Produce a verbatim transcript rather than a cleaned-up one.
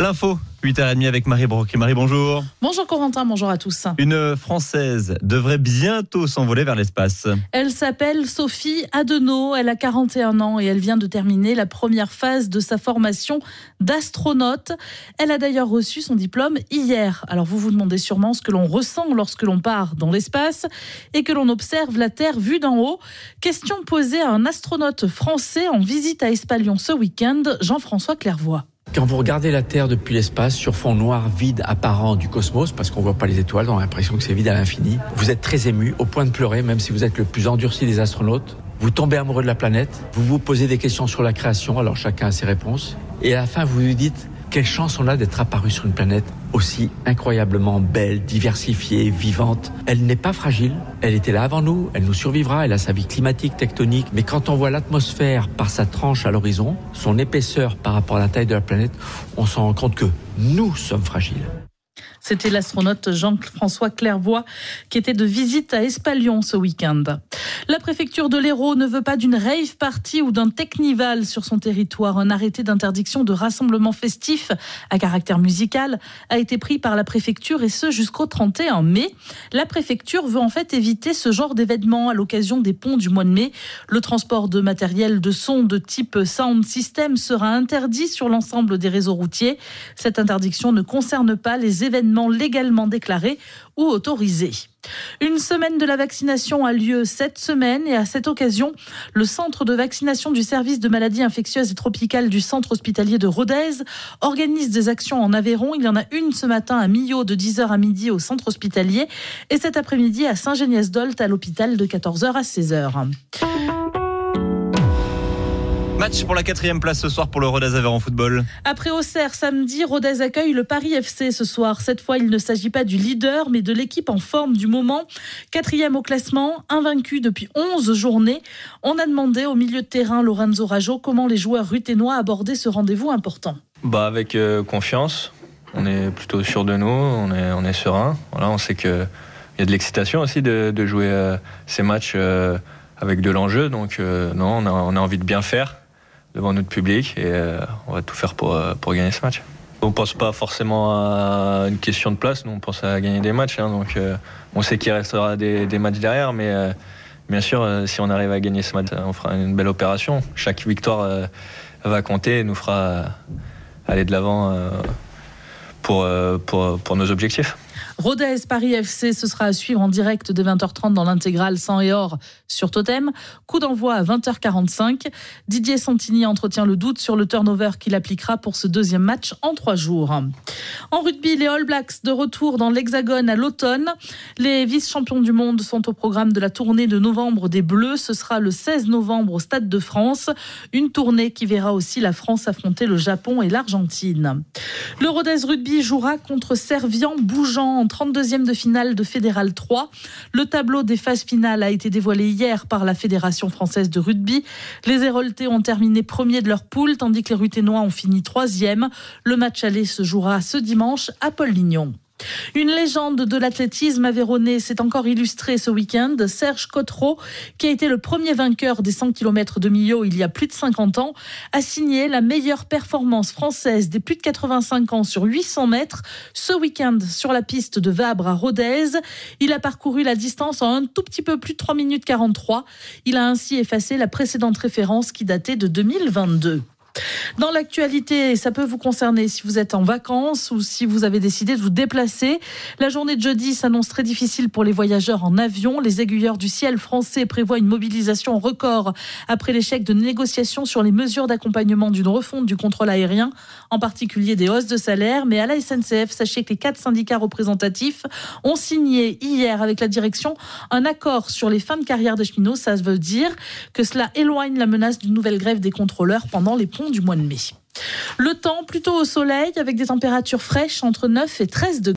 L'info, huit heures trente avec Marie Broc. Marie, bonjour. Bonjour Corentin, bonjour à tous. Une Française devrait bientôt s'envoler vers l'espace. Elle s'appelle Sophie Adenau, elle a quarante et un ans et elle vient de terminer la première phase de sa formation d'astronaute. Elle a d'ailleurs reçu son diplôme hier. Alors vous vous demandez sûrement ce que l'on ressent lorsque l'on part dans l'espace et que l'on observe la Terre vue d'en haut. Question posée à un astronaute français en visite à Espalion ce week-end, Jean-François Clairvoy. Quand vous regardez la Terre depuis l'espace, sur fond noir vide apparent du cosmos, parce qu'on ne voit pas les étoiles, on a l'impression que c'est vide à l'infini, vous êtes très ému, au point de pleurer, même si vous êtes le plus endurci des astronautes. Vous tombez amoureux de la planète, vous vous posez des questions sur la création, alors chacun a ses réponses. Et à la fin, vous vous dites, quelle chance on a d'être apparu sur une planète aussi incroyablement belle, diversifiée, vivante. Elle n'est pas fragile, elle était là avant nous, elle nous survivra, elle a sa vie climatique, tectonique. Mais quand on voit l'atmosphère par sa tranche à l'horizon, son épaisseur par rapport à la taille de la planète, on s'en rend compte que nous sommes fragiles. C'était l'astronaute Jean-François Clairvoy qui était de visite à Espalion ce week-end. La préfecture de l'Hérault ne veut pas d'une rave party ou d'un technival sur son territoire. Un arrêté d'interdiction de rassemblement festif à caractère musical a été pris par la préfecture et ce jusqu'au trente et un mai. La préfecture veut en fait éviter ce genre d'événement à l'occasion des ponts du mois de mai. Le transport de matériel de son de type sound system sera interdit sur l'ensemble des réseaux routiers. Cette interdiction ne concerne pas les événements légalement déclarés ou autorisés. Une semaine de la vaccination a lieu cette semaine et à cette occasion, le centre de vaccination du service de maladies infectieuses et tropicales du centre hospitalier de Rodez organise des actions en Aveyron. Il y en a une ce matin à Millau de dix heures à midi au centre hospitalier et cet après-midi à Saint-Géniès-d'Olt à l'hôpital de quatorze heures à seize heures. Match pour la quatrième place ce soir pour le Rodez Aveyron football. Après Auxerre, samedi, Rodez accueille le Paris F C ce soir. Cette fois, il ne s'agit pas du leader, mais de l'équipe en forme du moment. Quatrième au classement, invaincu depuis onze journées. On a demandé au milieu de terrain, Lorenzo Rajo, comment les joueurs ruténois abordaient ce rendez-vous important. Bah avec euh, confiance. On est plutôt sûr de nous, on est, on est serein. Voilà, on sait qu'il y a de l'excitation aussi de, de jouer euh, ces matchs euh, avec de l'enjeu. Donc euh, non, on a, on a envie de bien faire devant notre public et euh, on va tout faire pour, euh, pour gagner ce match. On ne pense pas forcément à une question de place, nous on pense à gagner des matchs, hein, donc euh, on sait qu'il restera des, des matchs derrière, mais euh, bien sûr euh, si on arrive à gagner ce match, on fera une belle opération. Chaque victoire euh, va compter et nous fera euh, aller de l'avant euh, pour, euh, pour, pour nos objectifs. Rodez Paris F C, ce sera à suivre en direct dès vingt heures trente dans l'intégrale sang et or sur Totem. Coup d'envoi à vingt heures quarante-cinq. Didier Santini entretient le doute sur le turnover qu'il appliquera pour ce deuxième match en trois jours. En rugby, les All Blacks de retour dans l'Hexagone à l'automne. Les vice-champions du monde sont au programme de la tournée de novembre des Bleus. Ce sera le seize novembre au Stade de France. Une tournée qui verra aussi la France affronter le Japon et l'Argentine. Le Rodez Rugby jouera contre Servian-Bougeant en trente-deuxième de finale de Fédéral trois. Le tableau des phases finales a été dévoilé hier par la Fédération française de rugby. Les Héroltais ont terminé premier de leur poule, tandis que les Ruténois ont fini troisième. Le match aller se jouera ce dimanche à Paul-Lignon. Une légende de l'athlétisme aveyronnais s'est encore illustrée ce week-end. Serge Cottereau, qui a été le premier vainqueur des cent kilomètres de Millau il y a plus de cinquante ans, a signé la meilleure performance française des plus de quatre-vingt-cinq ans sur huit cents mètres ce week-end sur la piste de Vabre à Rodez. Il a parcouru la distance en un tout petit peu plus de trois minutes quarante-trois. Il a ainsi effacé la précédente référence qui datait de deux mille vingt-deux. Dans l'actualité, ça peut vous concerner si vous êtes en vacances ou si vous avez décidé de vous déplacer. La journée de jeudi s'annonce très difficile pour les voyageurs en avion. Les aiguilleurs du ciel français prévoient une mobilisation record après l'échec de négociations sur les mesures d'accompagnement d'une refonte du contrôle aérien, en particulier des hausses de salaire. Mais à la S N C F, sachez que les quatre syndicats représentatifs ont signé hier avec la direction un accord sur les fins de carrière des cheminots. Ça veut dire que cela éloigne la menace d'une nouvelle grève des contrôleurs pendant les ponts du mois de mai. Le temps plutôt au soleil avec des températures fraîches entre neuf et treize degrés.